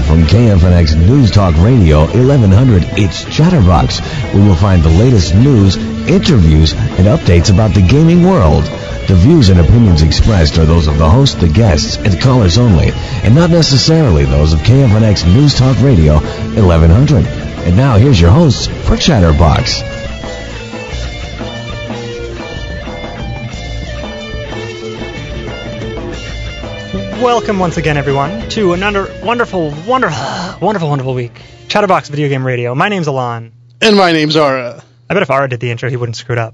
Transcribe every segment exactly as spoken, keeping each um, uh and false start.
from K F N X News Talk Radio eleven hundred, it's Chatterbox, where you'll find the latest news, interviews, and updates about the gaming world. The views and opinions expressed are those of the host, the guests, and callers only, and not necessarily those of K F N X News Talk Radio eleven hundred. And now here's your hosts for Chatterbox. Welcome once again, everyone, to another wonderful, wonderful, wonderful, wonderful week. Chatterbox Video Game Radio. My name's Alon. And my name's Ara. I bet if Ara did the intro, he wouldn't screw it up.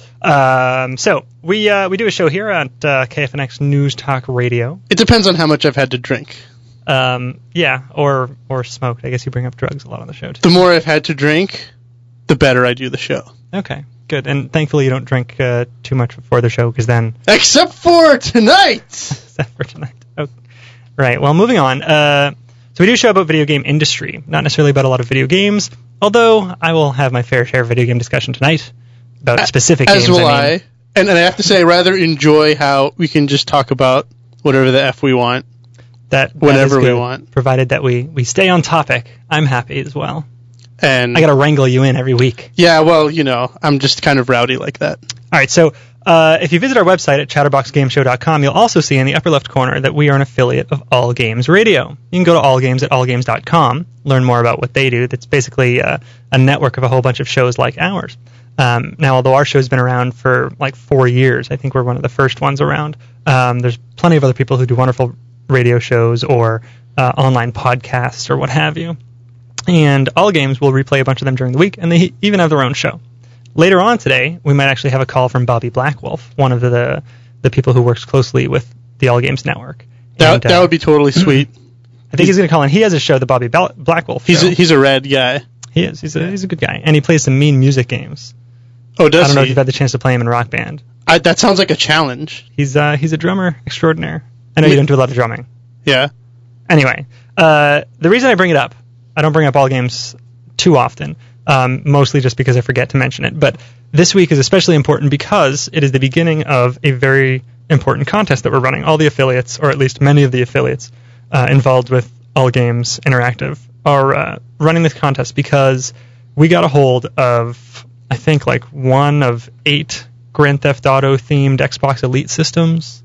Um, so, we uh, we do a show here at uh, K F N X News Talk Radio. It depends on how much I've had to drink. Um, yeah, or or smoked. I guess you bring up drugs a lot on the show, too. The more I've had to drink, the better I do the show. Okay, good. And thankfully you don't drink uh, too much before the show, because then... Except for tonight! Except for tonight. Okay. Right, well, moving on. Uh, so we do a show about video game industry, not necessarily about a lot of video games, although I will have my fair share of video game discussion tonight about specific As games. As will I. Mean. I. And, and I have to say, I rather enjoy how we can just talk about whatever the F we want. That, that whenever is good, we want. Provided that we, we stay on topic. I'm happy as well. And I got to wrangle you in every week. Yeah, well, you know, I'm just kind of rowdy like that. All right, so uh, if you visit our website at chatterbox game show dot com, you'll also see in the upper left corner that we are an affiliate of All Games Radio. You can go to allgames at all games dot com, learn more about what they do. That's basically uh, a network of a whole bunch of shows like ours. Um, now, although our show's been around for like four years, I think we're one of the first ones around. Um, there's plenty of other people who do wonderful radio shows or uh, online podcasts or what have you. And All Games will replay a bunch of them during the week, and they even have their own show. Later on today, we might actually have a call from Bobby Blackwolf, one of the the, the people who works closely with the All Games network. That, and, uh, that would be totally sweet. I think he's going to call in. He has a show, the Bobby Bal- Blackwolf He's show. a, he's a rad guy. He is. He's a, he's a good guy. And he plays some mean music games. Oh, does he? I don't know if you've had the chance to play him in Rock Band. I, that sounds like a challenge. He's uh, he's a drummer extraordinaire. I know you don't do a lot of drumming. Yeah. Anyway, uh, the reason I bring it up, I don't bring up All Games too often, um, mostly just because I forget to mention it. But this week is especially important because it is the beginning of a very important contest that we're running. All the affiliates, or at least many of the affiliates uh, involved with All Games Interactive, are uh, running this contest because we got a hold of, I think, like one of eight Grand Theft Auto themed Xbox Elite systems.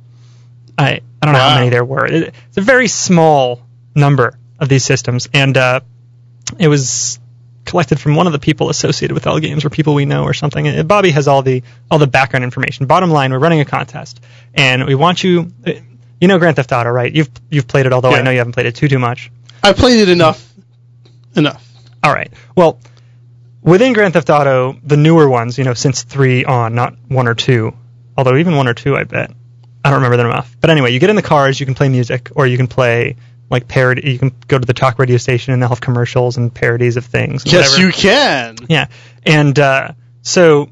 I, I don't know wow. how many there were. It, it's a very small number of these systems, and uh, it was collected from one of the people associated with All Games, or people we know or something. And Bobby has all the all the background information. Bottom line, we're running a contest, and we want you... You know Grand Theft Auto, right? You've you've played it, although yeah. I know you haven't played it too, too much. I played it enough. Enough. All right. Well, within Grand Theft Auto, the newer ones, you know, since three on, not one or two, although even one or two, I bet. I don't remember them enough. But anyway, you get in the cars, you can play music, or you can play... like parody, you can go to the talk radio station and they'll have commercials and parodies of things. And yes, whatever. you can. Yeah, and uh, so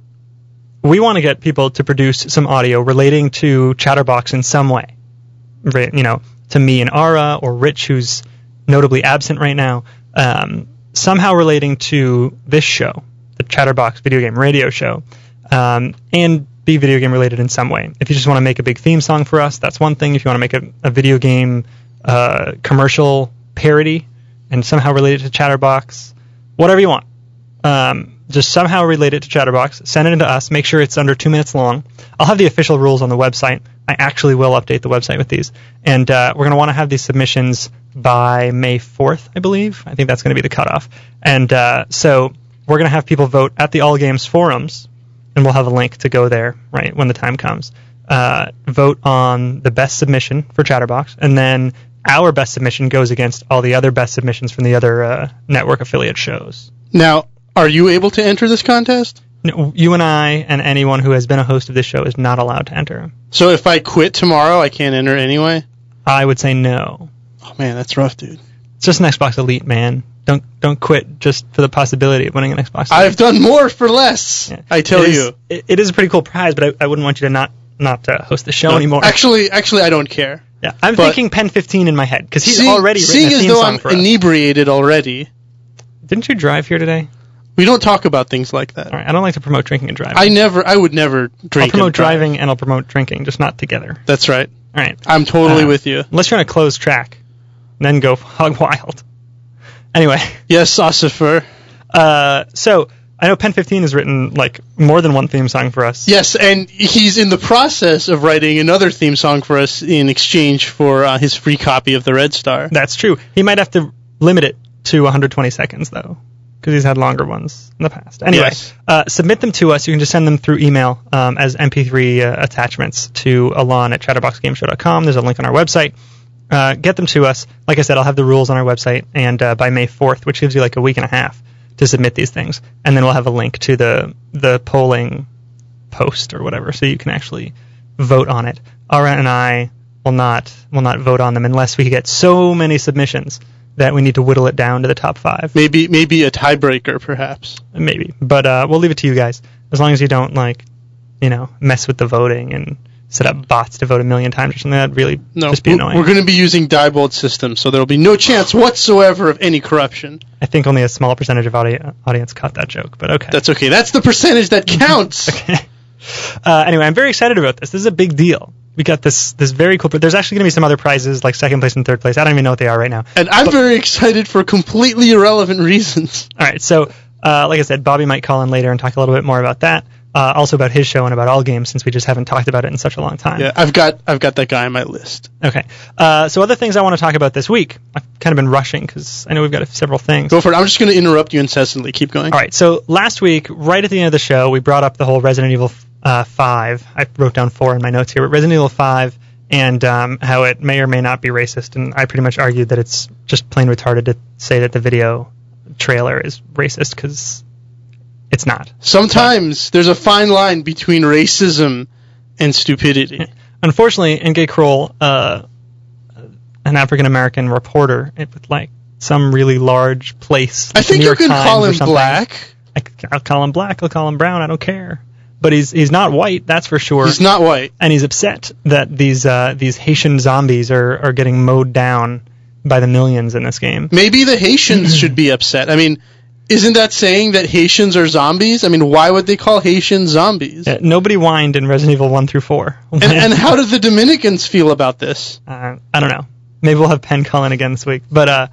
we want to get people to produce some audio relating to Chatterbox in some way. You know, to me and Ara, or Rich, who's notably absent right now, um, somehow relating to this show, the Chatterbox Video Game Radio Show, um, and be video game related in some way. If you just want to make a big theme song for us, that's one thing. If you want to make a, a video game Uh, commercial parody and somehow relate it to Chatterbox, whatever you want. Um, just somehow relate it to Chatterbox, send it into us, make sure it's under two minutes long. I'll have the official rules on the website. I actually will update the website with these. And uh, we're going to want to have these submissions by May fourth, I believe. I think that's going to be the cutoff. And uh, so we're going to have people vote at the All Games forums, and we'll have a link to go there, right, when the time comes. Uh, vote on the best submission for Chatterbox, and then our best submission goes against all the other best submissions from the other uh, network affiliate shows. Now, are you able to enter this contest? No, you and I and anyone who has been a host of this show is not allowed to enter. So if I quit tomorrow, I can't enter anyway? I would say no. Oh man, that's rough, dude. It's just an Xbox Elite, man. Don't don't quit just for the possibility of winning an Xbox Elite. I've done more for less, yeah. I tell it is, you. It, it is a pretty cool prize, but I, I wouldn't want you to not, not uh, host the show no, anymore. Actually, actually, I don't care. Yeah, I'm but thinking Pen fifteen in my head, because he's see, already written seeing a theme as though song I'm for us. inebriated already. Didn't you drive here today? We don't talk about things like that. All right, I don't like to promote drinking and driving. I never, I would never drink I'll promote and drive. driving and I'll promote drinking, just not together. That's right. All right. I'm totally uh, with you. Unless you're on a closed track, then go hog wild. Anyway. Yes, Ossifer. Uh, so, I know Pen fifteen has written, like, more than one theme song for us. Yes, and he's in the process of writing another theme song for us in exchange for uh, his free copy of the Red Star. That's true. He might have to limit it to one hundred twenty seconds, though, because he's had longer ones in the past. Anyway, Yes. uh, submit them to us. You can just send them through email um, as M P three uh, attachments to Alon at chatterbox game show dot com. There's a link on our website. Uh, get them to us. Like I said, I'll have the rules on our website, and uh, by May fourth, which gives you like a week and a half to submit these things, and then we'll have a link to the the polling post or whatever, so you can actually vote on it. Ara and I will not will not vote on them unless we get so many submissions that we need to whittle it down to the top five. Maybe maybe a tiebreaker, perhaps. Maybe, but uh, we'll leave it to you guys as long as you don't like, you know, mess with the voting and set up bots to vote a million times or something. That'd really No, just be we're, annoying. we're going to be using Diebold systems, so there will be no chance whatsoever of any corruption. I think only a small percentage of audi- audience caught that joke, but okay. That's okay. That's the percentage that counts. Okay. Uh, anyway, I'm very excited about this. This is a big deal. We got this this very cool. There's actually going to be some other prizes, like second place and third place. I don't even know what they are right now. And I'm very excited for completely irrelevant reasons. All right, so uh, like I said, Bobby might call in later and talk a little bit more about that. Uh, also about his show and about all games, since we just haven't talked about it in such a long time. Yeah, I've got I've got that guy on my list. Okay. Uh, so other things I want to talk about this week. I've kind of been rushing because I know we've got several things. Go for it. I'm just going to interrupt you incessantly. Keep going. All right. So last week, right at the end of the show, we brought up the whole Resident Evil uh, five. I wrote down four in my notes here, but Resident Evil five and um, how it may or may not be racist. And I pretty much argued that it's just plain retarded to say that the video trailer is racist because it's not. Sometimes there's a fine line between racism and stupidity. Unfortunately, N K Kroll, uh, an African-American reporter with like some really large place. I like think New you York can Times call or him something. black. I, I'll call him black. I'll call him brown. I don't care. But he's he's not white, that's for sure. He's not white. And he's upset that these uh, these Haitian zombies are, are getting mowed down by the millions in this game. Maybe the Haitians should be upset. I mean, isn't that saying that Haitians are zombies? I mean, why would they call Haitians zombies? Uh, nobody whined in Resident Evil one through four. And, and how do the Dominicans feel about this? Uh, I don't know. Maybe we'll have Penn call in again this week. But uh,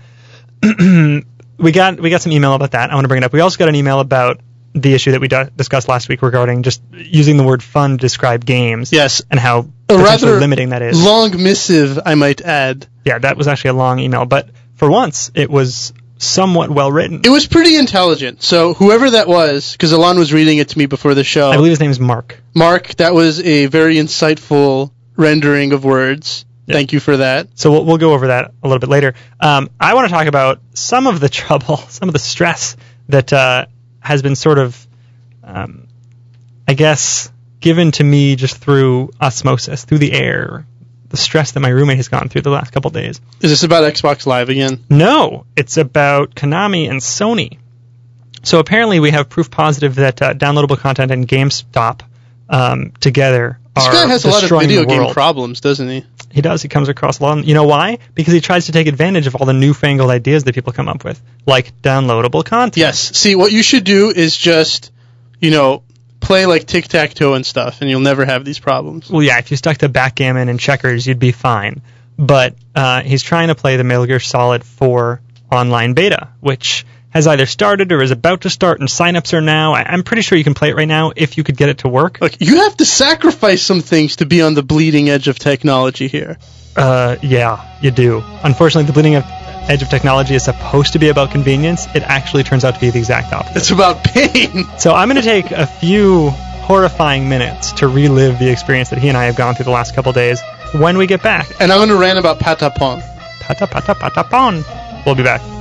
we got we got some email about that. I want to bring it up. We also got an email about the issue that we d- discussed last week regarding just using the word fun to describe games. Yes. And how A potentially rather limiting that is. long missive, I might add. Yeah, that was actually a long email. But for once, it was somewhat well written. It was pretty intelligent. So whoever that was, because Alon was reading it to me before the show. I believe his name is Mark. Mark, that was a very insightful rendering of words. Yeah. Thank you for that. So we'll, we'll go over that a little bit later. Um, I want to talk about some of the trouble, some of the stress that uh, has been sort of, um, I guess, given to me just through osmosis, through the air, the stress that my roommate has gone through the last couple of days. Is this about Xbox Live again? No, it's about Konami and Sony. So apparently we have proof positive that uh, downloadable content and GameStop um, together This are guy has a lot of destroying video the game world. problems, doesn't he? He does. He comes across a lot. You know why? Because he tries to take advantage of all the newfangled ideas that people come up with, like downloadable content. Yes. See, what you should do is just, you know, play like tic-tac-toe and stuff, and you'll never have these problems. Well, yeah, if you stuck to backgammon and checkers, you'd be fine. But uh, he's trying to play the Metal Gear Solid four online beta, which has either started or is about to start, and signups are now. I- I'm pretty sure you can play it right now if you could get it to work. Look, you have to sacrifice some things to be on the bleeding edge of technology here. Uh, yeah, you do. Unfortunately, the bleeding edge of technology is supposed to be about convenience. It actually turns out to be the exact opposite. It's about pain. So I'm going to take a few horrifying minutes to relive the experience that he and I have gone through the last couple days when we get back. And I'm going to rant about Patapon. Pata pata patapon. We'll be back.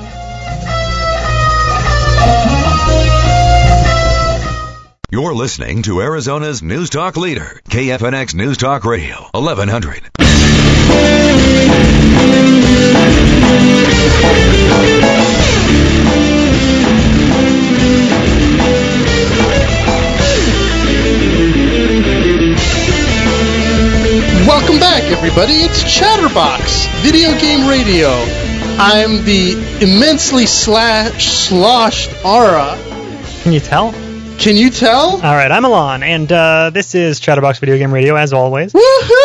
You're listening to Arizona's News Talk leader, K F N X News Talk Radio, eleven hundred. Welcome back, everybody. It's Chatterbox Video Game Radio. I'm the immensely slash sloshed Ara. Can you tell? Can you tell? All right, I'm Alon, and uh, this is Chatterbox Video Game Radio, as always. Woohoo!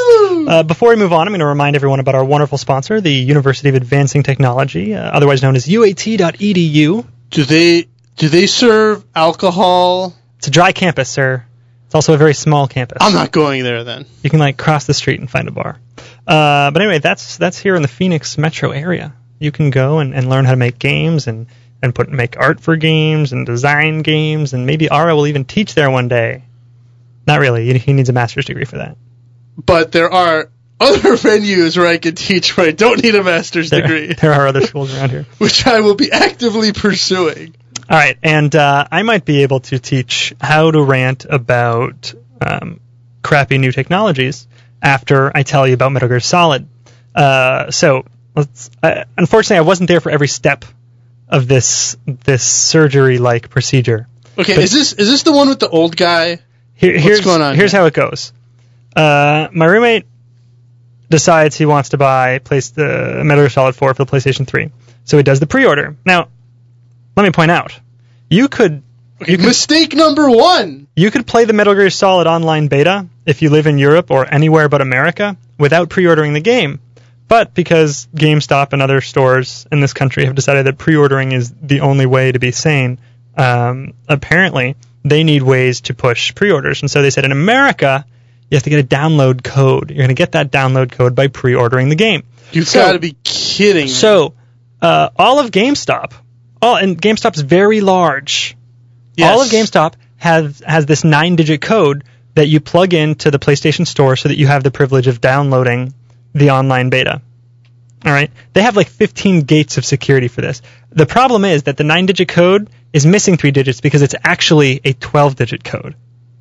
Uh, before we move on, I'm going to remind everyone about our wonderful sponsor, the University of Advancing Technology, uh, otherwise known as U A T dot E D U. Do they do they serve alcohol? It's a dry campus, sir. It's also a very small campus. I'm not going there then. You can like cross the street and find a bar. Uh, but anyway, that's that's here in the Phoenix metro area. You can go and, and learn how to make games and, and put make art for games and design games, and maybe Ara will even teach there one day. Not really. He needs a master's degree for that. But there are other venues where I can teach where I don't need a master's There, degree. there are other schools around here. Which I will be actively pursuing. All right, and uh, I might be able to teach how to rant about um, crappy new technologies after I tell you about Metal Gear Solid. Uh, so, let's. Uh, unfortunately, I wasn't there for every step of this this surgery-like procedure. Okay, But- is this is this the one with the old guy? Here, What's here's, going on Here's here? how it goes. Uh, my roommate decides he wants to buy place the Metal Gear Solid four for the PlayStation three, so he does the pre-order. Now, let me point out, you could Okay, you could, mistake number one. you could play the Metal Gear Solid online beta if you live in Europe or anywhere but America without pre-ordering the game. But because GameStop and other stores in this country have decided that pre-ordering is the only way to be sane, um, apparently they need ways to push pre-orders. And so they said in America, you have to get a download code. You're going to get that download code by pre-ordering the game. You've So- got to be kidding me. So uh, all of GameStop, all, and GameStop's very large. Yes. All of GameStop has has this nine-digit code that you plug into the PlayStation Store so that you have the privilege of downloading the online beta. All right? They have like fifteen gates of security for this. The problem is that the nine-digit code is missing three digits because it's actually a twelve-digit code.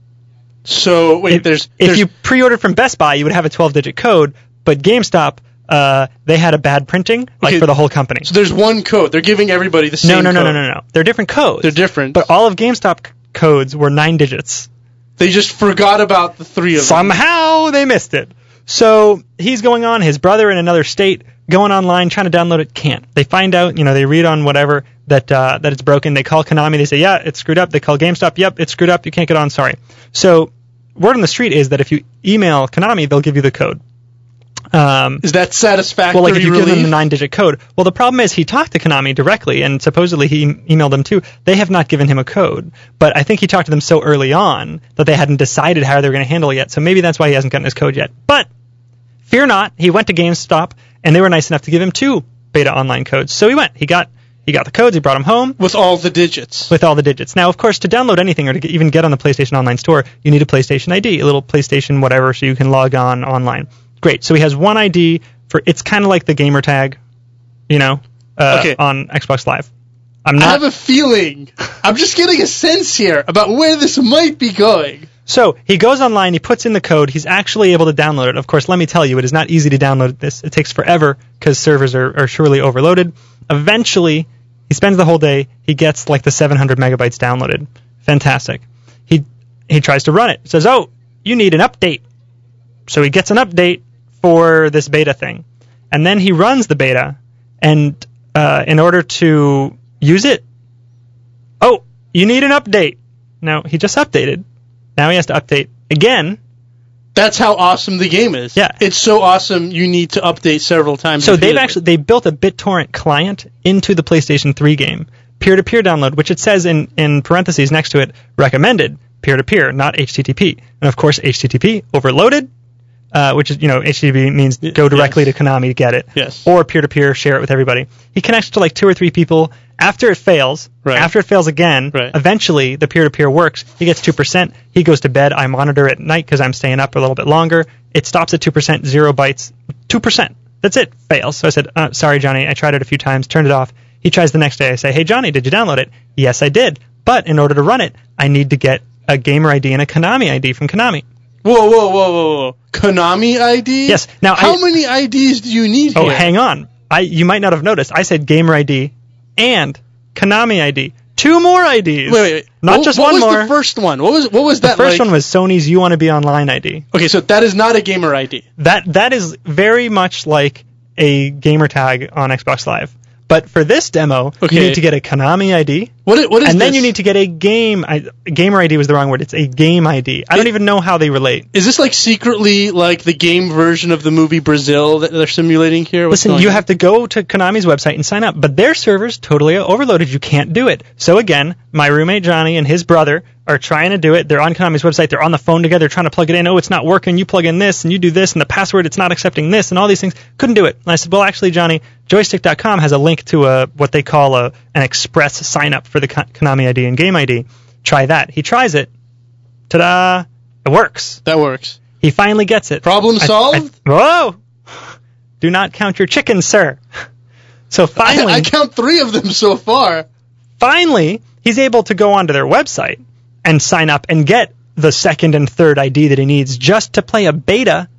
So wait, If, there's, if there's you pre-ordered from Best Buy, you would have a twelve-digit code, but GameStop, uh, they had a bad printing, like Okay, for the whole company. so there's one code. They're giving everybody the No, same no, no, code. no, no, no. They're different codes. They're different. But all of GameStop c- codes were nine digits. They just forgot about the three of them. Somehow they missed it. So he's going on, his brother in another state, going online, trying to download it, can't. They find out, you know, they read on whatever that uh, that it's broken. They call Konami, they say, yeah, it's screwed up. They call GameStop, yep, it's screwed up, you can't get on, sorry. So word on the street is that if you email Konami, they'll give you the code. Um, Is that satisfactory well, like if you relief? give them the nine-digit code. Well, the problem is he talked to Konami directly, and supposedly he em- emailed them too. They have not given him a code, but I think he talked to them so early on that they hadn't decided how they were going to handle it yet. So maybe that's why he hasn't gotten his code yet. But fear not, he went to GameStop, and they were nice enough to give him two beta online codes. So he went. He got he got the codes. He brought them home With all the digits. with all the digits. Now, of course, to download anything or to get, even get on the PlayStation Online Store, you need a PlayStation I D, a little PlayStation whatever, so you can log on online. Great. So he has one I D for. It's kind of like the gamer tag, you know, uh, Okay. on Xbox Live. I'm I not. have a feeling. I'm just getting a sense here about where this might be going. So he goes online, he puts in the code, he's actually able to download it. Of course, let me tell you, it is not easy to download this. It takes forever because servers are, are surely overloaded. Eventually, he spends the whole day, he gets like the seven hundred megabytes downloaded. Fantastic. He he tries to run it. Says, oh, you need an update. So he gets an update for this beta thing. And then he runs the beta, and uh, in order to use it, oh, you need an update. Now, he just updated. Now he has to update again. That's how awesome the game is. Yeah. It's so awesome you need to update several times. So they've repeatedly. actually they built a BitTorrent client into the PlayStation three game, peer-to-peer download, which it says in, in parentheses next to it, recommended peer-to-peer, not H T T P. And of course, H T T P overloaded, uh, which is, you know, H T T P means go directly yes. to Konami to get it. Yes. Or peer-to-peer, share it with everybody. He connects to like two or three people. After it fails, Right. after it fails again, Right. eventually the peer-to-peer works. He gets two percent. He goes to bed. I monitor at night because I'm staying up a little bit longer. It stops at two percent, zero bytes, two percent. That's it. Fails. So I said, uh, sorry, Johnny. I tried it a few times, turned it off. He tries the next day. I say, hey, Johnny, did you download it? Yes, I did. But in order to run it, I need to get a gamer I D and a Konami I D from Konami. Whoa, whoa, whoa, whoa, whoa. Konami I D? Yes. Now, How I- many I Ds do you need Oh, here? hang on. I You might not have noticed. I said gamer I D and Konami I D. Two more I Ds. Wait, wait, wait. Not what, just what one was more. the first one? What was what was The that first like? one was Sony's You Want to Be Online I D. Okay, so that is not a gamer I D. That That is very much like a gamer tag on Xbox Live. But for this demo, Okay. you need to get a Konami I D, What, what is and this? then you need to get a game. I, gamer I D was the wrong word. It's a game I D. I don't It- even know how they relate. Is this like secretly like the game version of the movie Brazil that they're simulating here? What's Listen, going you on? have to go to Konami's website and sign up, but their server's totally overloaded. You can't do it. So again, my roommate Johnny and his brother are trying to do it. They're on Konami's website. They're on the phone together trying to plug it in. Oh, it's not working. You plug in this and you do this, and the password, it's not accepting this, and all these things. Couldn't do it. And I said, well, actually, Johnny, joystick dot com has a link to a what they call a an express sign up for the Konami I D and game I D. Try that. He tries it. Ta-da! It works. That works. He finally gets it. Problem I- solved? I- whoa! Do not count your chickens, sir. So finally, I, I count three of them so far. finally, he's able to go onto their website and sign up and get the second and third I D that he needs just to play a beta.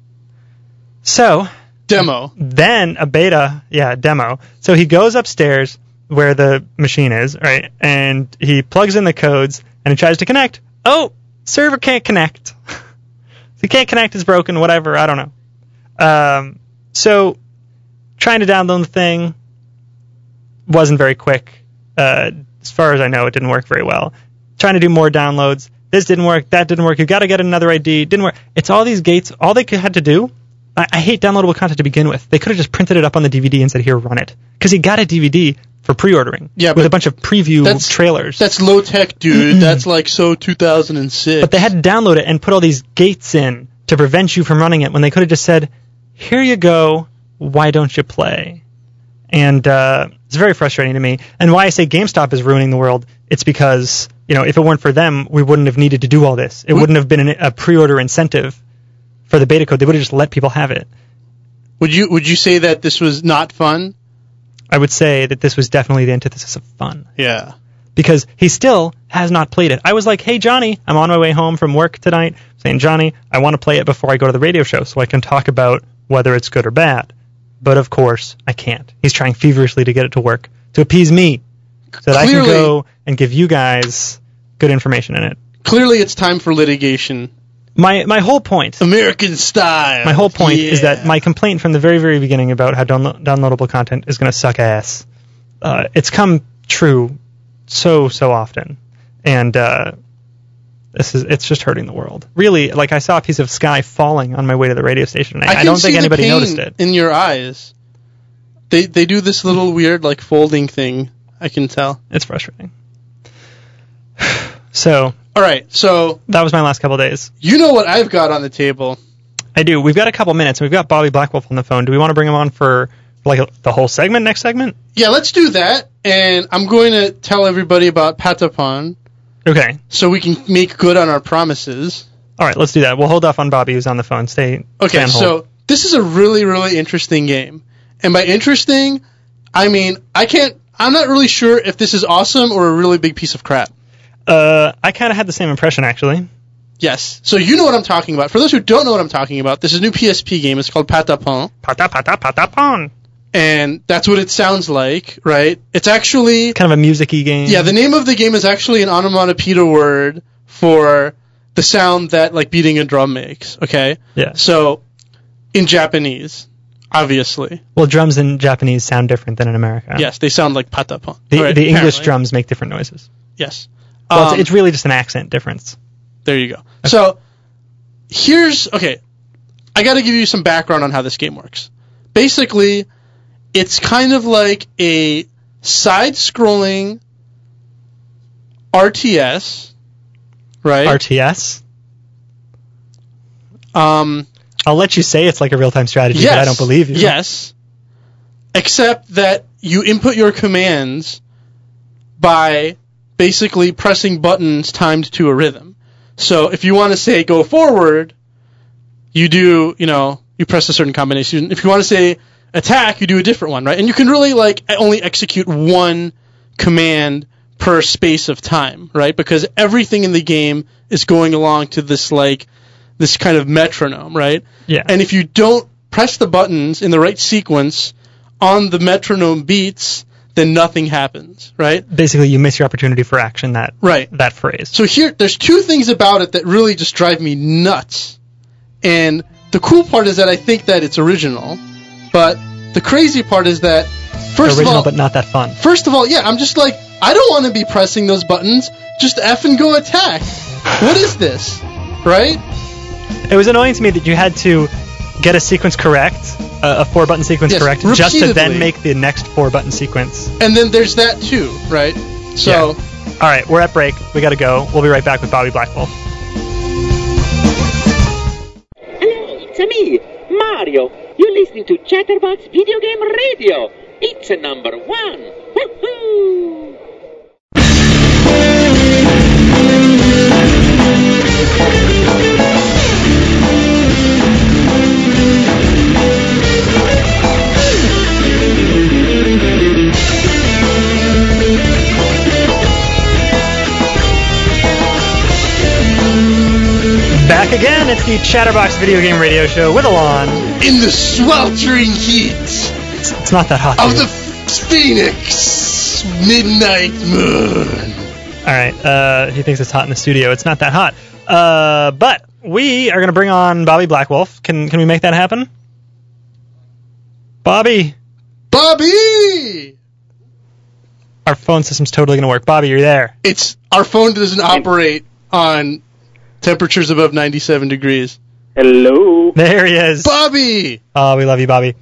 So Demo. then a beta, yeah, demo. So he goes upstairs where the machine is, right, and he plugs in the codes and he tries to connect. Oh, server can't connect. He can't connect, it's broken, whatever, I don't know. Um, so trying to download the thing wasn't very quick. Uh, as far as I know, it didn't work very well. Trying to do more downloads. This didn't work. That didn't work. You got to get another I D. Didn't work. It's all these gates. All they could, had to do. I, I hate downloadable content to begin with. They could have just printed it up on the D V D and said, "Here, run it." Because he got a D V D for pre-ordering. Yeah, with but a bunch of preview that's- trailers. That's low tech, dude. That's like so two thousand six. But they had to download it and put all these gates in to prevent you from running it when they could have just said, "Here you go. Why don't you play?" And uh, it's very frustrating to me. And why I say GameStop is ruining the world, it's because, you know, if it weren't for them, we wouldn't have needed to do all this. It Would- wouldn't have been an, a pre-order incentive for the beta code. They would have just let people have it. Would you would you say that this was not fun? I would say that this was definitely the antithesis of fun. Yeah. Because he still has not played it. I was like, hey, Johnny, I'm on my way home from work tonight, saying, Johnny, I want to play it before I go to the radio show so I can talk about whether it's good or bad. But, of course, I can't. He's trying feverishly to get it to work, to appease me, so that Clearly- I can go and give you guys good information in it. Clearly, it's time for litigation. My my whole point, American style. my whole point is that Yeah. my complaint from the very, very beginning about how downlo- downloadable content is going to suck ass, uh, it's come true so, so often. And uh, this is it's just hurting the world. Really, like I saw a piece of sky falling on my way to the radio station. And I, I, can don't see think the anybody pain noticed it. in your eyes. They they do this little weird like folding thing. I can tell. It's frustrating. So All right, so that was my last couple days. you know what I've got on the table. I do. We've got a couple minutes. We've got Bobby Blackwolf on the phone. Do we want to bring him on for like a, the whole segment, next segment? Yeah, let's do that. And I'm going to tell everybody about Patapon Okay. so we can make good on our promises. All right, let's do that. We'll hold off on Bobby, who's on the phone. Stay. Okay, stay on hold. so this is a really, really interesting game. And by interesting, I mean, I can't, I'm not really sure if this is awesome or a really big piece of crap. Uh, I kind of had the same impression, actually. Yes. So you know what I'm talking about. For those who don't know what I'm talking about, this is a new P S P game. It's called Patapon. Pata pata pata pon. And that's what it sounds like, right? It's actually, Kind of a music-y game. yeah, the name of the game is actually an onomatopoeia word for the sound that, like, beating a drum makes, okay? Yeah. So, in Japanese, obviously. Well, drums in Japanese sound different than in America. Yes, they sound like patapon. The, Right, the English apparently. drums make different noises. Yes. Well, Um, it's, it's really just an accent difference. There you go. So, here's, okay, I gotta give you some background on how this game works. Basically, it's kind of like a side-scrolling R T S, right? R T S? um, I'll let you say it's like a real-time strategy, yes, but I don't believe you. Yes. Except that you input your commands by basically pressing buttons timed to a rhythm. So if you want to say go forward, you do, you know, you press a certain combination. If you want to say attack, you do a different one, right? And you can really like only execute one command per space of time, right? Because everything in the game is going along to this like this kind of metronome, right? Yeah. And if you don't press the buttons in the right sequence on the metronome beats, then nothing happens, right? Basically, you miss your opportunity for action, that Right. that phrase. So here, there's two things about it that really just drive me nuts. And the cool part is that I think that it's original, but the crazy part is that, first Original, of all, but not that fun. first of all, yeah, I'm just like, I don't want to be pressing those buttons. Just F and go attack. What is this? Right? It was annoying to me that you had to get a sequence correct, uh, a four-button sequence Yes, correct, just to then repeatedly. make the next four-button sequence. And then there's that too, right? So, Yeah. All right, we're at break. We got to go. We'll be right back with Bobby Blackwolf. Hello, it's me, Mario. You're listening to Chatterbox Video Game Radio. It's a number one. Woohoo! Back again. It's the Chatterbox Video Game Radio Show with Alon. in the sweltering heat It's, it's not that hot. of dude. the Phoenix midnight moon. All right. Uh, he thinks it's hot in the studio. It's not that hot. Uh, but we are going to bring on Bobby Blackwolf. Can can we make that happen? Bobby, Bobby! our phone system's totally going to work. Bobby, you're there. It's our phone doesn't operate on temperatures above ninety-seven degrees. Hello. There he is. Bobby! Oh, we love you, Bobby.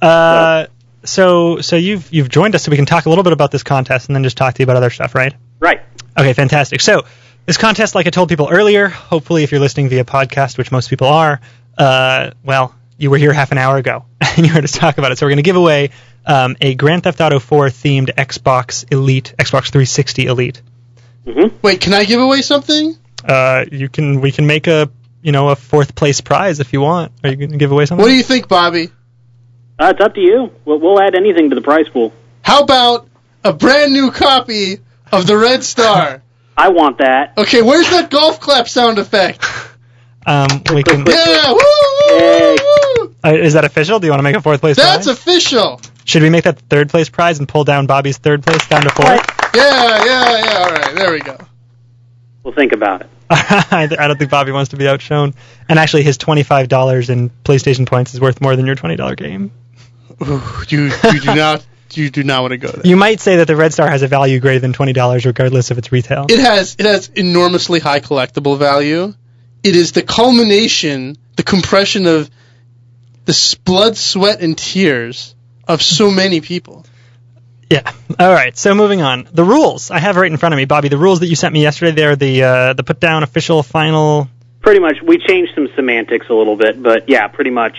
Uh, so so you've you've joined us so we can talk a little bit about this contest and then just talk to you about other stuff, right? Right. Okay, fantastic. So this contest, like I told people earlier, hopefully if you're listening via podcast, which most people are, uh, well, you were here half an hour ago and you heard us talk about it. So we're going to give away um, a Grand Theft Auto four themed Xbox Elite, Xbox three sixty Elite. Mm-hmm. Wait, can I give away something? Uh, you can we can make a you know a fourth place prize if you want. Are you going to give away something? What do you think, Bobby? Uh, it's up to you. We'll, we'll add anything to the prize pool. How about a brand new copy of the Red Star? I want that. Okay, where's that golf clap sound effect? Um, we can. Yeah, woo, woo, Yay. woo, woo. Uh, is that official? Do you want to make a fourth place That's prize? official. Should we make that the third place prize and pull down Bobby's third place down to fourth? Right. Yeah, yeah, yeah. All right, there we go. We'll think about it. I don't think Bobby wants to be outshone. And actually, his twenty-five dollars in PlayStation points is worth more than your twenty dollars game. Ooh, you, you do not, you do not want to go there. You might say that the Red Star has a value greater than twenty dollars regardless of its retail. It has, it has enormously high collectible value. It is the culmination, the compression of the s- blood, sweat, and tears of so many people. Yeah. All right. So moving on. The rules I have right in front of me, Bobby. The rules that you sent me yesterday. They're the uh, the put down official final. Pretty much. We changed some semantics a little bit, but yeah, pretty much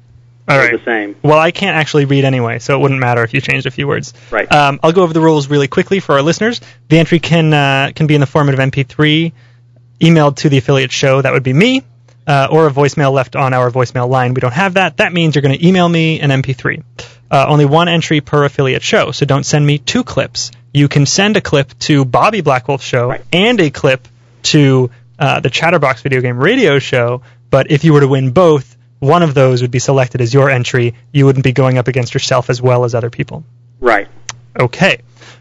All they're right. the same. Well, I can't actually read anyway, so it wouldn't matter if you changed a few words. Right. Um, I'll go over the rules really quickly for our listeners. The entry can uh, can be in the format of M P three, emailed to the affiliate show. That would be me, uh, or a voicemail left on our voicemail line. We don't have that. That means you're going to email me an M P three. Uh, only one entry per affiliate show, so don't send me two clips. You can send a clip to Bobby Blackwolf Show Right. and a clip to uh, the Chatterbox Video Game Radio Show, but if you were to win both, one of those would be selected as your entry. You wouldn't be going up against yourself as well as other people. Right. Okay.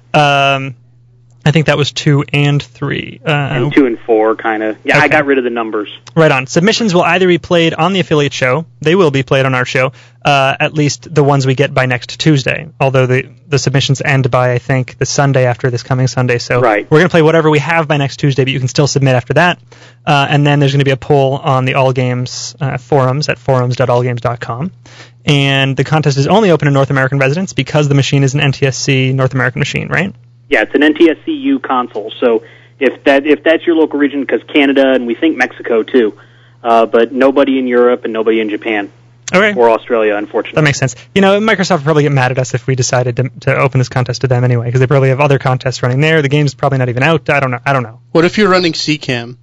Um, I think that was two and three. Uh, And two and four, kind of. Yeah, I Okay. got rid of the numbers. Right on. Submissions will either be played on the affiliate show. They will be played on our show, uh, at least the ones we get by next Tuesday. Although the, the submissions end by, I think, the Sunday after this coming Sunday. So Right. we're going to play whatever we have by next Tuesday, but you can still submit after that. Uh, and then there's going to be a poll on the All Games uh, forums at forums dot all games dot com. And the contest is only open to North American residents because the machine is an N T S C North American machine, right? Yeah, it's an N T S C U console, so if that if that's your local region, because Canada and we think Mexico too, uh, but nobody in Europe and nobody in Japan Okay. or Australia, unfortunately. That makes sense. You know, Microsoft would probably get mad at us if we decided to, to open this contest to them anyway, because they probably have other contests running there. The game's probably not even out. I don't know. I don't know. What if you're running C CAM?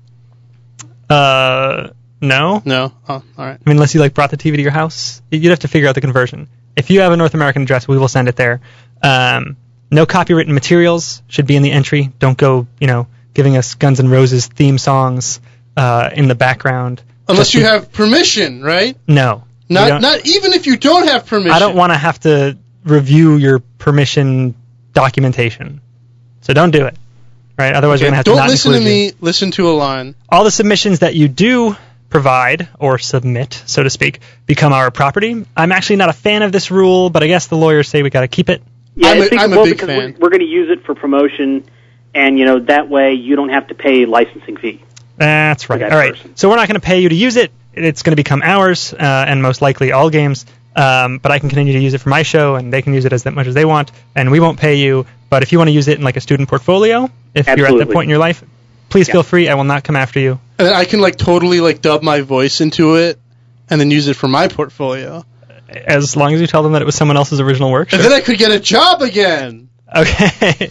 Uh, no. No? Oh, all right. I mean, unless you like brought the T V to your house, you'd have to figure out the conversion. If you have a North American address, we will send it there. Um, no copywritten materials should be in the entry. Don't go, you know, giving us Guns N' Roses theme songs uh, in the background. Unless Just you be- have permission, right? No. We Not don't- not even if you don't have permission. I don't want to have to review your permission documentation. So don't do it. Right? Otherwise, Okay, we're going to have don't to not listen to include you. me. Listen to Alon. All the submissions that you do provide or submit, so to speak, become our property. I'm actually not a fan of this rule, but I guess the lawyers say we got to keep it. Yeah, I'm I a- think, I'm a well, big because fan. We're, we're going to use it for promotion, and you know that way you don't have to pay licensing fee. That's right. that All right. person. So we're not going to pay you to use it. It's going to become ours, uh, and most likely all games. Um, but I can continue to use it for my show, and they can use it as much as they want, and we won't pay you. But if you want to use it in like a student portfolio, if you're at Absolutely. that point in your life, please Yeah. feel free. I will not come after you. And then I can like totally like dub my voice into it, and then use it for my portfolio. As long as you tell them that it was someone else's original work. And Sure. then I could get a job again. Okay.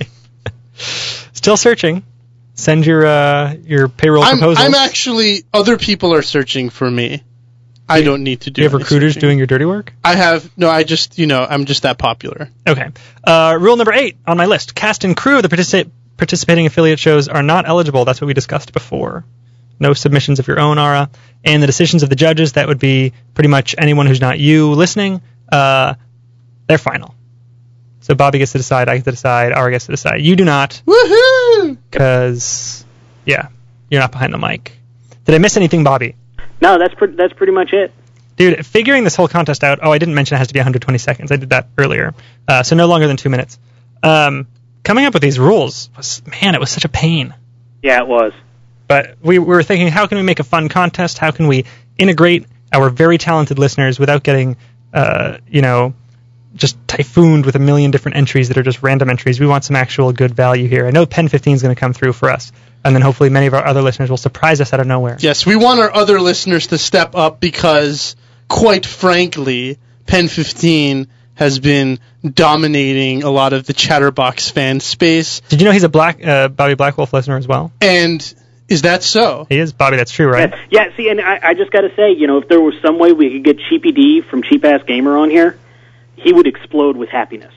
Still searching. Send your uh, your payroll I'm, proposals. I'm actually, other people are searching for me. I don't need to do Do you have any recruiters searching. doing your dirty work? I have, no, I just, you know, I'm just that popular. Okay. Uh, rule number eight on my list. Cast and crew of the partici- participating affiliate shows are not eligible. That's what we discussed before. No submissions of your own, Ara. And the decisions of the judges, that would be pretty much anyone who's not you listening, uh, they're final. So Bobby gets to decide, I get to decide, Ara gets to decide. You do not, Woohoo! because, yeah, you're not behind the mic. Did I miss anything, Bobby? No, that's pre- that's pretty much it. Dude, figuring this whole contest out, oh, I didn't mention it has to be one hundred twenty seconds. I did that earlier. Uh, so no longer than two minutes. Um, coming up with these rules was, man, it was such a pain. Yeah, it was. But we, we were thinking, how can we make a fun contest? How can we integrate our very talented listeners without getting, uh, you know, just typhooned with a million different entries that are just random entries? We want some actual good value here. I know Pen fifteen is going to come through for us. And then hopefully many of our other listeners will surprise us out of nowhere. Yes, we want our other listeners to step up because, quite frankly, Pen fifteen has been dominating a lot of the Chatterbox fan space. Did you know he's a black uh, Bobby Blackwolf listener as well? And is that so? He is, Bobby. That's true, right? Yeah, yeah, see, and I, I just got to say, you know, if there was some way we could get Cheapy D from Cheap Ass Gamer on here, he would explode with happiness.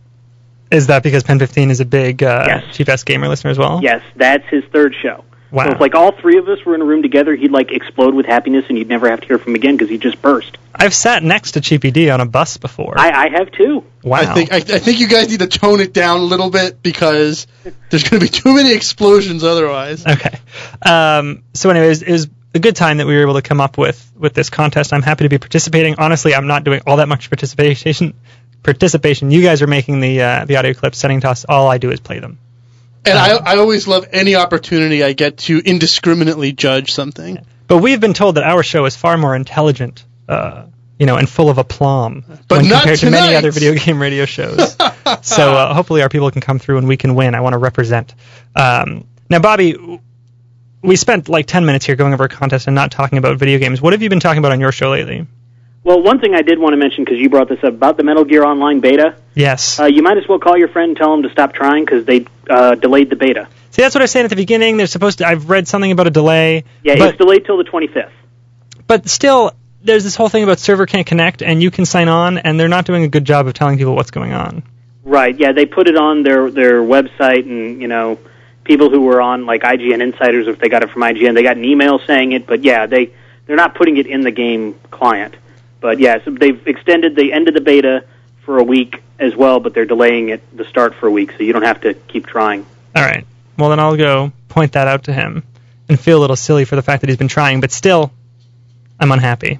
Is that because Pen fifteen is a big uh, Yes. Chief S Gamer listener as well? Yes, that's his third show. Wow. So if like all three of us were in a room together, he'd like explode with happiness, and you'd never have to hear from him again because he just burst. I've sat next to Cheapy D on a bus before. I, I have too. wow. I think I, I think you guys need to tone it down a little bit because there's going to be too many explosions otherwise. Okay. Um, so anyways, it was a good time that we were able to come up with, with this contest. I'm happy to be participating. Honestly, I'm not doing all that much participation. Participation. You guys are making the uh, the audio clips, sending to us. All I do is play them. And I, I always love any opportunity I get to indiscriminately judge something. But we've been told that our show is far more intelligent, uh, you know, and full of aplomb But when not compared to many tonight. other video game radio shows. So uh, hopefully our people can come through and we can win. I want to represent. Um, now, Bobby, we spent like ten minutes here going over a contest and not talking about video games. What have you been talking about on your show lately? Well, one thing I did want to mention, because you brought this up, about the Metal Gear Online beta, Yes. uh, you might as well call your friend and tell him to stop trying because they uh, delayed the beta. See, that's what I was saying at the beginning. They're supposed to. I've read something about a delay. Yeah, but, it's delayed till the twenty-fifth. but still, there's this whole thing about server can't connect and you can sign on, and they're not doing a good job of telling people what's going on. Right, yeah, they put it on their, their website, and, you know, people who were on, like, I G N Insiders, if they got it from I G N, they got an email saying it, but, yeah, they, they're not putting it in the game client. But, yeah, so they've extended the end of the beta for a week as well, but they're delaying it, the start for a week, so you don't have to keep trying. All right. Well, then I'll go point that out to him and feel a little silly for the fact that he's been trying, but still, I'm unhappy.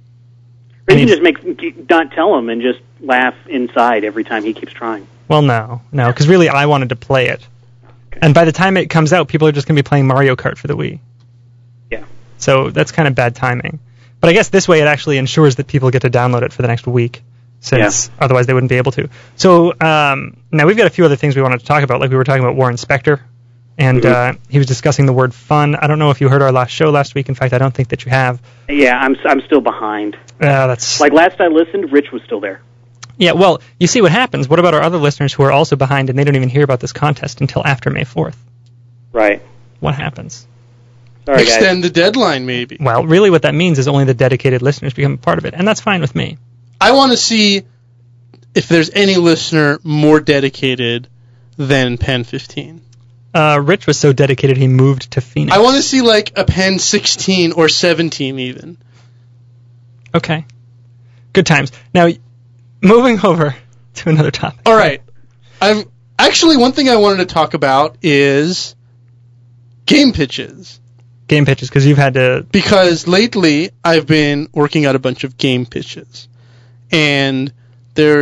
Or And you can he's- just make, not tell him and just laugh inside every time he keeps trying. Well, no, no, because really I wanted to play it. And by the time it comes out, people are just going to be playing Mario Kart for the Wii. Yeah. So that's kind of bad timing. But I guess this way it actually ensures that people get to download it for the next week, since Yeah. otherwise they wouldn't be able to. So um, now we've got a few other things we wanted to talk about, like we were talking about Warren Spector, and Mm-hmm. uh, he was discussing the word fun. I don't know if you heard our last show last week. In fact, I don't think that you have. Yeah, I'm I'm still behind. Uh, that's Like last I listened, Rich was still there. Yeah, well, you see what happens. What about our other listeners who are also behind and they don't even hear about this contest until after May fourth? Right. What happens? Sorry, guys. Extend the deadline, maybe. Well, really what that means is only the dedicated listeners become a part of it, and that's fine with me. I want to see if there's any listener more dedicated than Pen fifteen. Uh, Rich was so dedicated he moved to Phoenix. I want to see like a Pen sixteen or seventeen even. Okay. Good times. Now, moving over to another topic. All right. I've actually one thing I wanted to talk about is game pitches. Game pitches, because you've had to... Because lately I've been working out a bunch of game pitches. And there's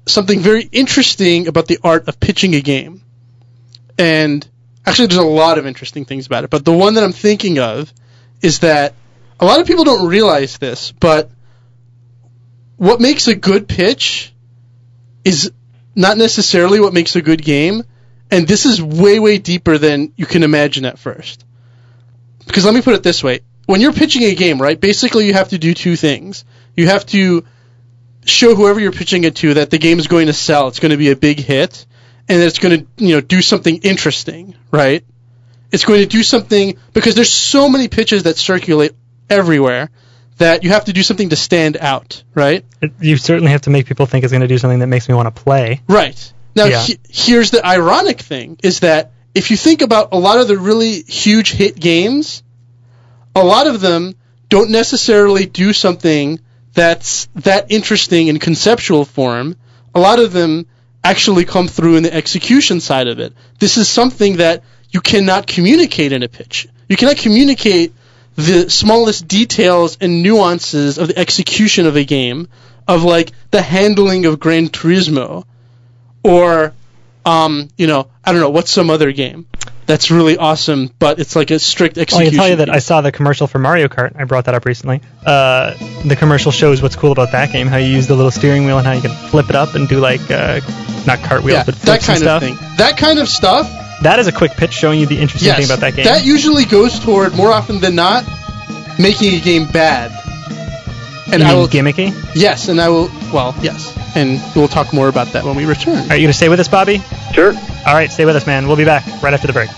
something very interesting about the art of pitching a game. And actually, there's a lot of interesting things about it. But the one that I'm thinking of is that a lot of people don't realize this, but what makes a good pitch is not necessarily what makes a good game. And this is way, way deeper than you can imagine at first. Because let me put it this way. When you're pitching a game, right, basically you have to do two things. You have to show whoever you're pitching it to that the game is going to sell. It's going to be a big hit. And that it's going to, you know, do something interesting, right? It's going to do something, because there's so many pitches that circulate everywhere that you have to do something to stand out, right? You certainly have to make people think it's going to do something that makes me want to play. Right. Now, Yeah. he, here's the ironic thing, is that if you think about a lot of the really huge hit games, a lot of them don't necessarily do something that's that interesting in conceptual form. A lot of them actually come through in the execution side of it. This is something that you cannot communicate in a pitch. You cannot communicate the smallest details and nuances of the execution of a game, of like the handling of Gran Turismo, or, um, you know, I don't know, what's some other game that's really awesome, but it's like a strict Well, I execution. can tell you that game. I saw the commercial for Mario Kart. I brought that up recently. Uh, the commercial shows what's cool about that game, how you use the little steering wheel and how you can flip it up and do like, uh, not cartwheels, yeah, but that flips kind and of stuff. thing. That kind of stuff. That is a quick pitch showing you the interesting Yes, thing about that game. that usually goes toward, more often than not, making a game bad. And you I mean will gimmicky? Yes, and I will. Well, yes, and we'll talk more about that when we return. Are you going to stay with us, Bobby? Sure. All right, stay with us, man. We'll be back right after the break.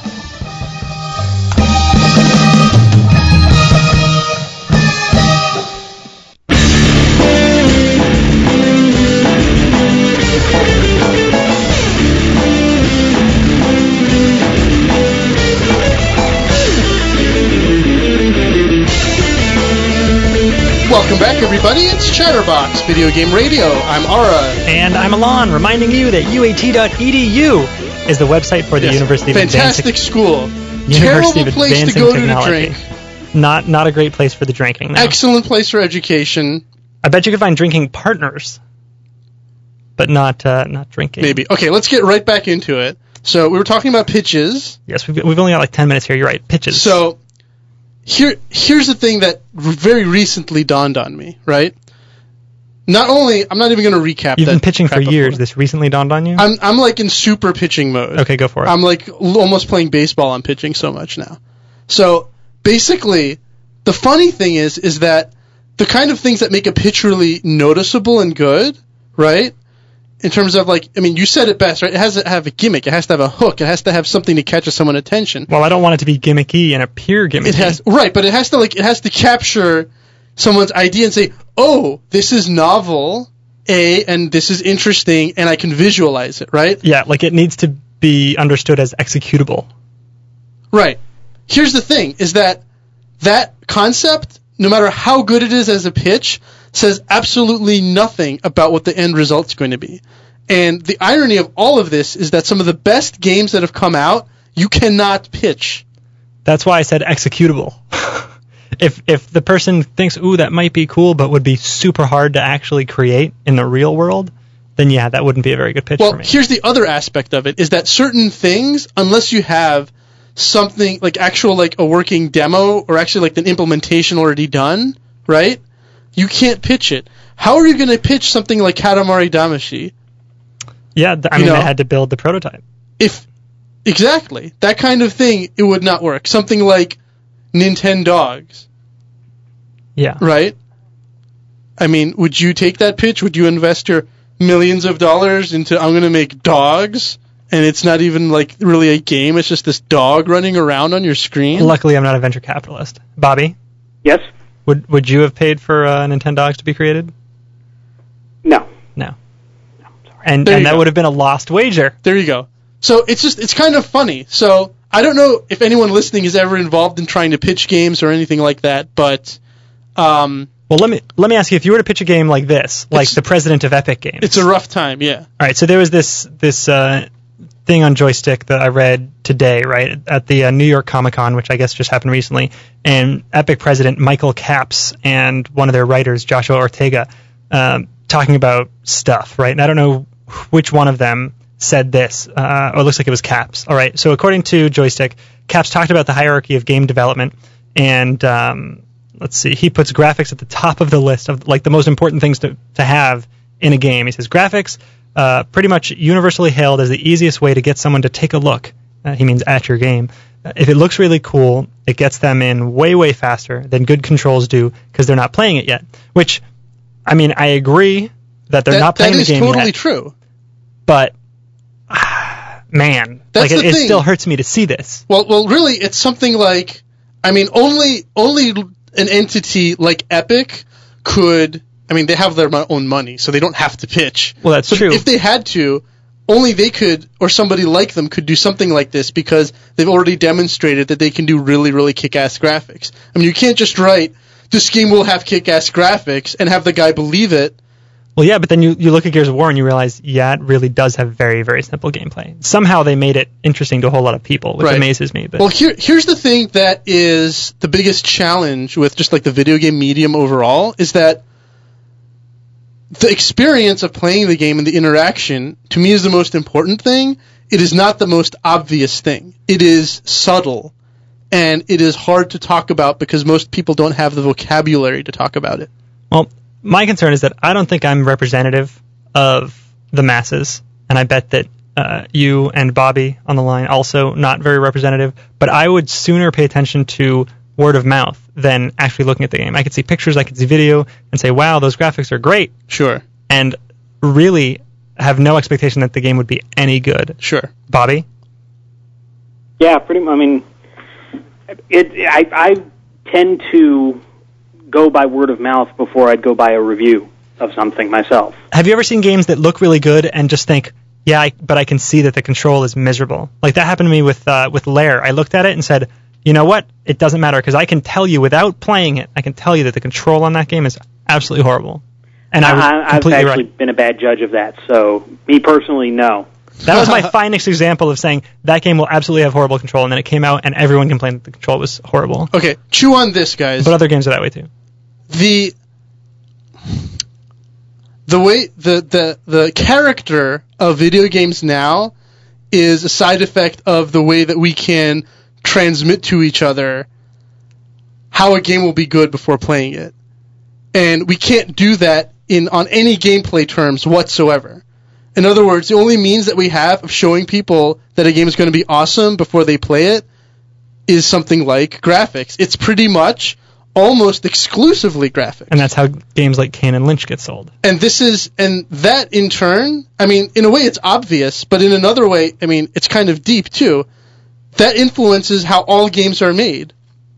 Welcome back, everybody. It's Chatterbox Video Game Radio. I'm Ara. And I'm Alon, reminding you that U A T dot E D U is the website for the Yes, University of fantastic Advancing, school. University Terrible of place to Advancing go Technology. to drink. Not not a great place for the drinking. No. Excellent place for education. I bet you could find drinking partners, but not uh, not drinking. Maybe. Okay, let's get right back into it. So we were talking about pitches. Yes, we've, we've only got like ten minutes here. You're right. Pitches. So here, here's the thing that r- very recently dawned on me, right? Not only, I'm not even going to recap You've that been pitching for crap years. before. This recently dawned on you? I'm, I'm like in super pitching mode. Okay, go for it. I'm like l- almost playing baseball on pitching so much now. So basically, the funny thing is, is that the kind of things that make a pitch really noticeable and good, right? In terms of like, I mean, you said it best, right? It has to have a gimmick. It has to have a hook. It has to have something to catch someone's attention. Well, I don't want it to be gimmicky and appear gimmicky. It has right, but it has to like it has to capture someone's idea and say, "Oh, this is novel, A, and this is interesting, and I can visualize it." Right? Yeah, like it needs to be understood as executable. Right. Here's the thing: is that that concept, no matter how good it is as a pitch, says absolutely nothing about what the end result's going to be. And the irony of all of this is that some of the best games that have come out, you cannot pitch. That's why I said executable. if if the person thinks, ooh, that might be cool, but would be super hard to actually create in the real world, then yeah, that wouldn't be a very good pitch Well, for me. here's the other aspect of it, is that certain things, unless you have something like actual like a working demo or actually like an implementation already done, right? You can't pitch it. How are you going to pitch something like Katamari Damacy? Yeah, th- I You mean, know- they had to build the prototype. If exactly that kind of thing, it would not work. Something like Nintendogs, Yeah. right? I mean, would you take that pitch? Would you invest your millions of dollars into I'm going to make dogs, and it's not even like really a game? It's just this dog running around on your screen. Luckily, I'm not a venture capitalist. Bobby, Yes? would would you have paid for uh, Nintendogs to be created? No. No. And There and you that go. would have been a lost wager. There you go. So it's just it's kind of funny. So I don't know if anyone listening is ever involved in trying to pitch games or anything like that, but um, Well, let me let me ask you, if you were to pitch a game like this, like It's- the president of Epic Games. it's a rough time. Yeah. All right, so there was this this uh, thing on Joystick that I read today, right, at the uh, New York Comic Con, which I guess just happened recently, and Epic president Michael Capps and one of their writers, Joshua Ortega, um, talking about stuff, right? And I don't know which one of them said this. Uh, or it looks like it was Caps. All right. So according to Joystick, Caps talked about the hierarchy of game development, and um, let's see, he puts graphics at the top of the list of like the most important things to, to have in a game. He says graphics, uh, pretty much universally hailed as the easiest way to get someone to take a look. Uh, he means at your game. Uh, if it looks really cool, it gets them in way, way faster than good controls do because they're not playing it yet. Which, I mean, I agree that they're that, not playing the game yet. That is totally true. But, ah, man, That's like it, the it thing. still hurts me to see this. Well, well, really, it's something like, I mean, only only an entity like Epic could. I mean, they have their mo- own money, so they don't have to pitch. Well, that's so true. If they had to, only they could, or somebody like them could do something like this because they've already demonstrated that they can do really, really kick-ass graphics. I mean, you can't just write, this game will have kick-ass graphics, and have the guy believe it. Well, yeah, but then you, you look at Gears of War and you realize, yeah, it really does have very, very simple gameplay. Somehow they made it interesting to a whole lot of people, which Right. amazes me. But Well, here, here's the thing that is the biggest challenge with just like the video game medium overall, is that the experience of playing the game and the interaction, to me, is the most important thing. It is not the most obvious thing. It is subtle, and it is hard to talk about because most people don't have the vocabulary to talk about it. Well, my concern is that I don't think I'm representative of the masses, and I bet that uh, you and Bobby on the line also not very representative, but I would sooner pay attention to word of mouth than actually looking at the game. I could see pictures, I could see video, and say, wow, those graphics are great, Sure, and really have no expectation that the game would be any good. sure. Bobby? Yeah, pretty much. I mean, it. I, I tend to go by word of mouth before I'd go by a review of something myself. Have you ever seen games that look really good and just think, yeah, I, but I can see that the control is miserable? Like that happened to me with uh, with Lair. I looked at it and said, you know what? It doesn't matter because I can tell you without playing it, I can tell you that the control on that game is absolutely horrible. And I was I, I've completely actually right. been a bad judge of that, so me personally, no. That was my finest example of saying that game will absolutely have horrible control, and then it came out and everyone complained that the control was horrible. Okay, chew on this, guys. But other games are that way too. the the way the, the the character of video games now is a side effect of the way that we can transmit to each other how a game will be good before playing it. And we can't do that in on any gameplay terms whatsoever. In other words, the only means that we have of showing people that a game is going to be awesome before they play it is something like graphics. It's pretty much almost exclusively graphics. And that's how games like Kane and Lynch get sold. And this is, and that in turn, I mean, in a way it's obvious, but in another way, I mean, it's kind of deep too. That influences how all games are made.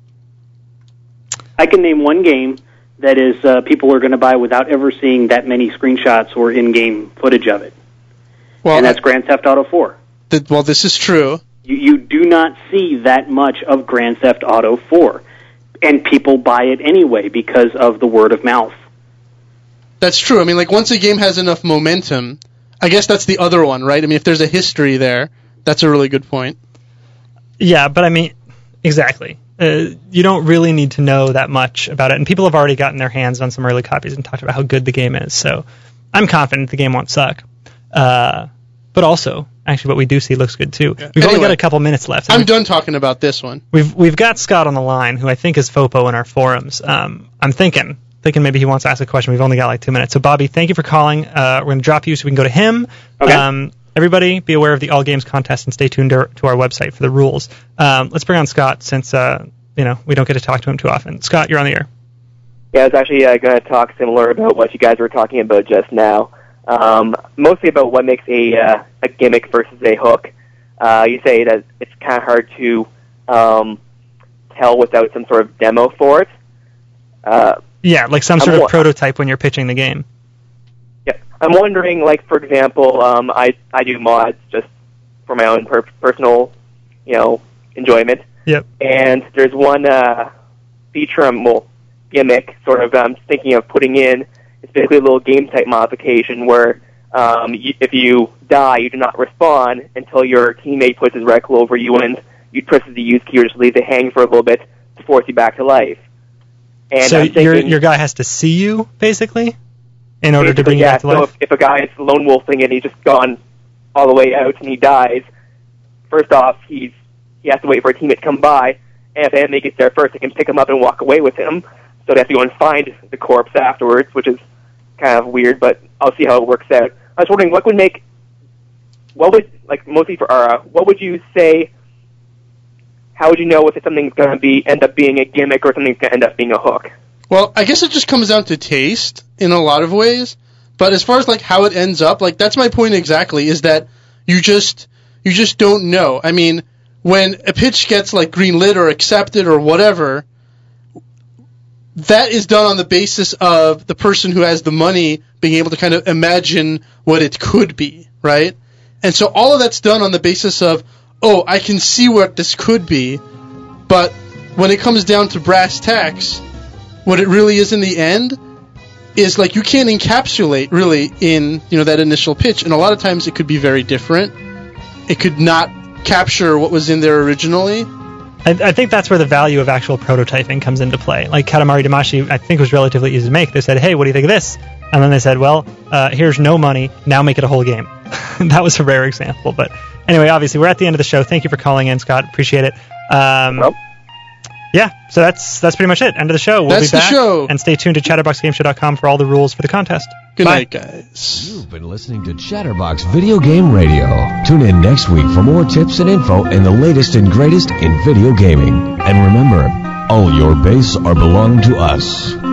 I can name one game that is uh, people are going to buy without ever seeing that many screenshots or in-game footage of it, Well, and that's Grand Theft Auto four. th- well, this is true. You, you do not see that much of Grand Theft Auto four, and people buy it anyway because of the word of mouth. That's true. I mean, like, once a game has enough momentum, I guess that's the other one, right? I mean, if there's a history there, that's a really good point. Yeah, but I mean, exactly. Uh, you don't really need to know that much about it, and people have already gotten their hands on some early copies and talked about how good the game is, so I'm confident the game won't suck. Uh, but also, actually, what we do see looks good, too. Yeah. We've Anyway, only got a couple minutes left. I'm done talking about this one. We've we've got Scott on the line, who I think is FOPO in our forums. Um, I'm thinking thinking maybe he wants to ask a question. We've only got like two minutes. So, Bobby, thank you for calling. Uh, we're going to drop you so we can go to him. Okay. Um, everybody, be aware of the All Games contest and stay tuned to, to our website for the rules. Um, let's bring on Scott since uh, you know we don't get to talk to him too often. Scott, you're on the air. Yeah, I was actually uh, going to talk similar about what you guys were talking about just now. Um, mostly about what makes a uh, a gimmick versus a hook. Uh, you say that it's kind of hard to um, tell without some sort of demo for it. Uh, Yeah, like some I'm sort of wa- prototype when you're pitching the game. yeah, I'm wondering, like for example, um, I I do mods just for my own per- personal, you know, enjoyment. Yep. And there's one uh, feature, um, well, gimmick, sort of, I'm thinking of putting in. It's basically a little game-type modification where um, you, if you die, you do not respawn until your teammate puts his reticle over you and you press the use key or just leave it hang for a little bit to force you back to life. And so I'm thinking, your your guy has to see you, basically? in order to bring you yeah, back to so life. if, if a guy is lone wolfing and he's just gone all the way out and he dies, first off, he's he has to wait for a teammate to come by, and if enemy gets there first, they can pick him up and walk away with him. So they have to go and find the corpse afterwards, which is kind of weird, but I'll see how it works out. I was wondering, what would make, what would, like, mostly for Ara, what would you say, how would you know if something's going to be end up being a gimmick or something's going to end up being a hook? Well, I guess it just comes down to taste in a lot of ways, but as far as, like, how it ends up, like, that's my point exactly, is that you just, you just don't know. I mean, when a pitch gets, like, greenlit or accepted or whatever, that is done on the basis of the person who has the money being able to kind of imagine what it could be, right? And so all of that's done on the basis of, oh, I can see what this could be, but when it comes down to brass tacks, what it really is in the end is, like, you can't encapsulate, really, in, you know, that initial pitch, and a lot of times it could be very different. It could not capture what was in there originally. I, I think that's where the value of actual prototyping comes into play. Like Katamari Damacy, I think, was relatively easy to make. They said, hey, what do you think of this? And then they said, well, uh, here's no money. Now make it a whole game. That was a rare example. But anyway, obviously, we're at the end of the show. Thank you for calling in, Scott. Appreciate it. Um, Well. Yeah, so that's that's pretty much it. End of the show. We'll That's be the back. show. And stay tuned to chatterbox game show dot com for all the rules for the contest. Good Bye. night, guys. You've been listening to Chatterbox Video Game Radio. Tune in next week for more tips and info and the latest and greatest in video gaming. And remember, all your base are belong to us.